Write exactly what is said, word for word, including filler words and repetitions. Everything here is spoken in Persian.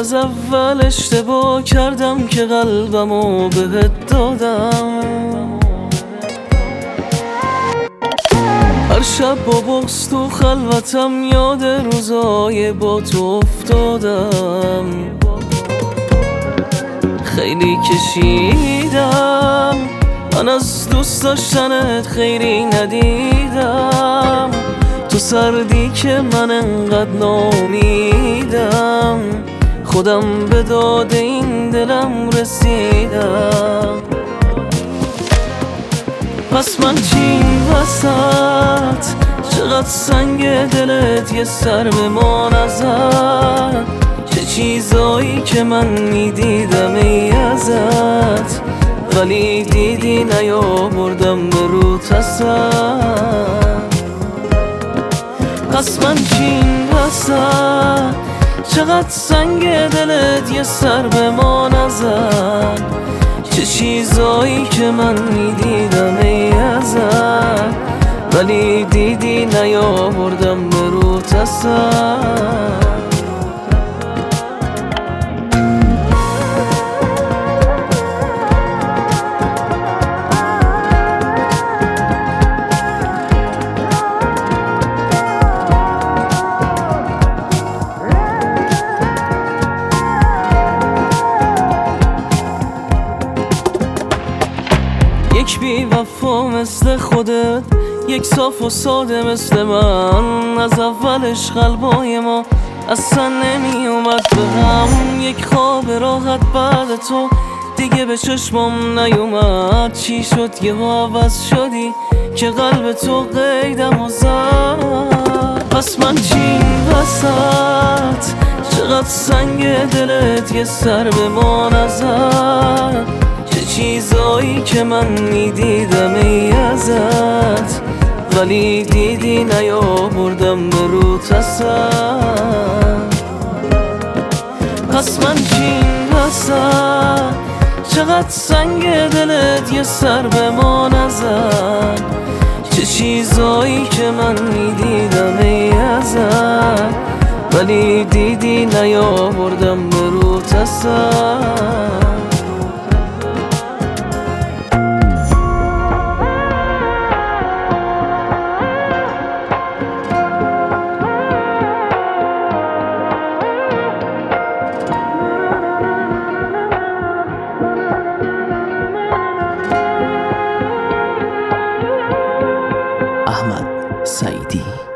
از اول اشتباه کردم که قلبمو بهت دادم. هر شب با بغض تو خلوتم یاد روزای با تو افتادم. خیلی کشیدم من از دوست داشتنت، خیلی ندیدم تو سردی که من انقدر ناامیدم. خودم به داد این دلم رسیدم. پس من چی این وسط؟ چقدر سنگ دلت یه سر بمان ازت. چه چیزایی که من میدیدم ای ازت، ولی دیدی نیاوردم به روت اصلا. پس من چی این وسط؟ چقدر سنگ دلت یه سر بمان ازت. چه چیزایی که من میدیدم ای ازت، ولی دیدی نیاوردم به روت اصلا. یک بی وفا مثل خودت، یک صاف و ساده مثل من. از اولش قلبای ما اصلا نمی اومد به هم. یک خواب راحت بعد تو دیگه به چشمم نیومد. چی شد یه عوض شدی که قلب تو قیدم و زد؟ پس من چی این وسط؟ چقدر سنگ دلت یه سر بمان ازت. چه چیزایی که من میدیدم ای ازت، ولی دیدی نیاوردم به روت اصلا. پس من چی این وسط؟ چقدر سنگ دلت یه سر بمان ازت. چه چیزایی که من میدیدم ای ازت، ولی دیدی نیاوردم به روت اصلا. احمد سعیدی.